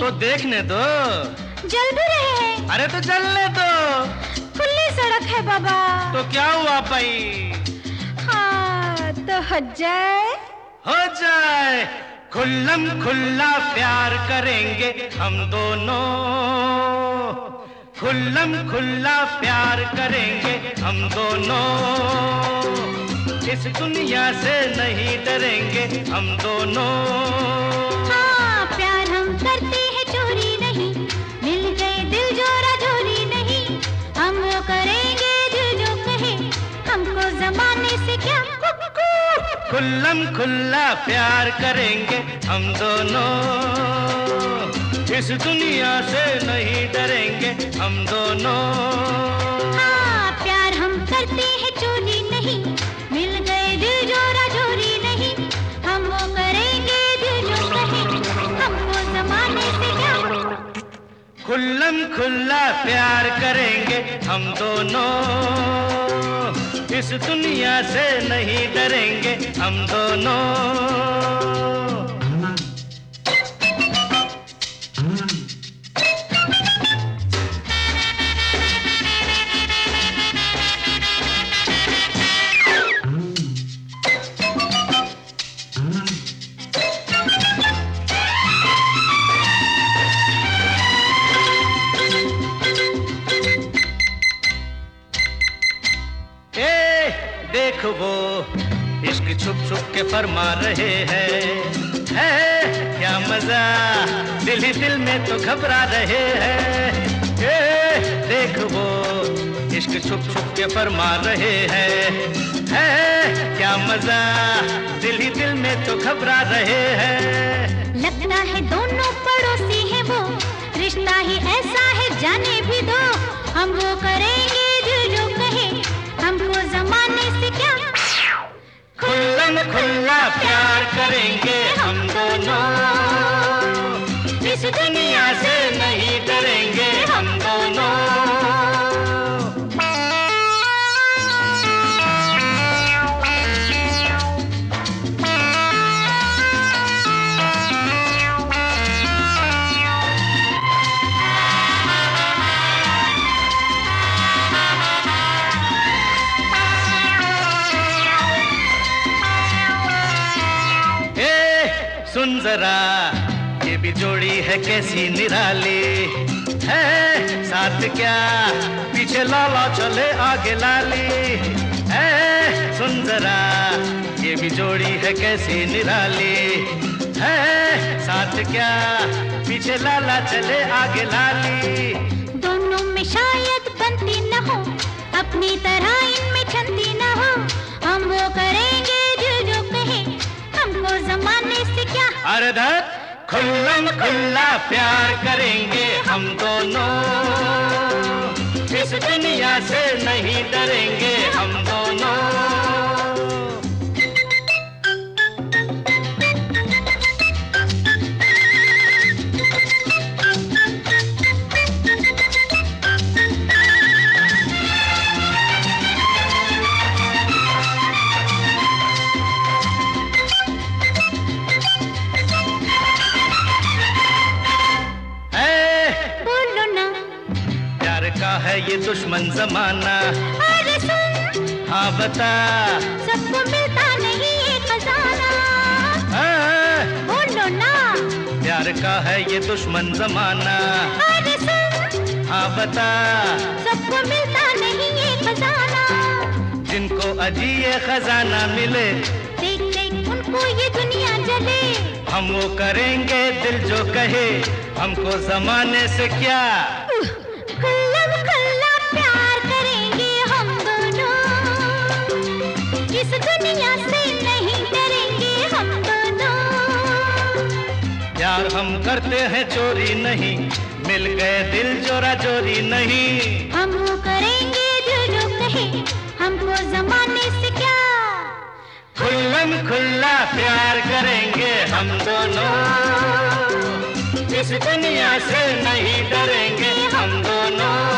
तो देखने दो। जल भी रहे हैं। अरे तो चलने दो। खुली सड़क है बाबा। तो क्या हुआ भाई? हाँ तो हो जाए। हो जाए। खुल्लम खुल्ला प्यार करेंगे हम दोनों, खुल्लम खुल्ला प्यार करेंगे हम दोनों, इस दुनिया से नहीं डरेंगे हम दोनों। हाँ प्यार हम करते हैं चोरी नहीं, मिल गए दिल जोरा जोरी नहीं, हम वो करेंगे दिल जो कहे, हमको जमाने से क्या। खुल्लम खुल्ला प्यार करेंगे हम दोनों, इस दुनिया से नहीं डरेंगे हम दोनों। हाँ प्यार हम करते हैं चोरी नहीं, मिल गए दिल जोरा जोरी नहीं, हम वो करेंगे दिल जो कहे, हमको जमाने से क्या। खुल्लम खुल्ला प्यार करेंगे हम दोनों, इस दुनिया से नहीं डरेंगे हम दोनों। देख वो इश्क छुप छुप के फरमा रहे हैं, है क्या मजा, दिल ही दिल में तो घबरा रहे हैं। देख वो इश्क छुप छुप के फरमा रहे हैं, है क्या मजा, दिल ही दिल में तो घबरा रहे हैं। लगता है दोनों पड़ोसी हैं वो, रिश्ता ही ऐसा है जाने भी दो, हम वो करेंगे दिल जो कहे, हमको जमाने से क्या। खुल्लम खुल्ला प्यार करेंगे हम दोनों, इस दुनिया से नहीं डरेंगे हम दोनों। सुन जरा ये भी जोड़ी है कैसी निराली, है साथ क्या पीछे लाला चले आगे लाली, है सुन जरा ये भी जोड़ी है कैसी निराली, है साथ क्या पीछे लाला चले आगे लाली। दोनों में शायद बनती न हो, अपनी तरह इनमें छंदी न हो, हम वो करेंगे दिल जो कहे, हमको जमाने से क्या। अरे धर खुल्लम खुल्ला प्यार करेंगे हम दोनों, इस दुनिया से नहीं डरेंगे हम दोनों। है ये दुश्मन जमाना, अरे सुन हाँ बता, सबको मिलता नहीं ये खजाना, बोलो ना। प्यार का है ये दुश्मन जमाना, अरे सुन हाँ बता, सबको मिलता नहीं ये खजाना, जिनको अजी ये खजाना मिले, देख देख उनको ये दुनिया जले, हम वो करेंगे दिल जो कहे, हमको जमाने से क्या। खुल्लम खुल्ला प्यार करेंगे हम दोनों, इस दुनिया से नहीं डरेंगे हम दोनों। प्यार हम करते हैं चोरी नहीं, मिल गए दिल जोरा जोरी नहीं, हम वो करेंगे दिल जो कहे, हमको जमाने से क्या। खुल्लम खुल्ला प्यार करेंगे हम दोनों, इस दुनिया से नहीं डरेंगे हम दोनों।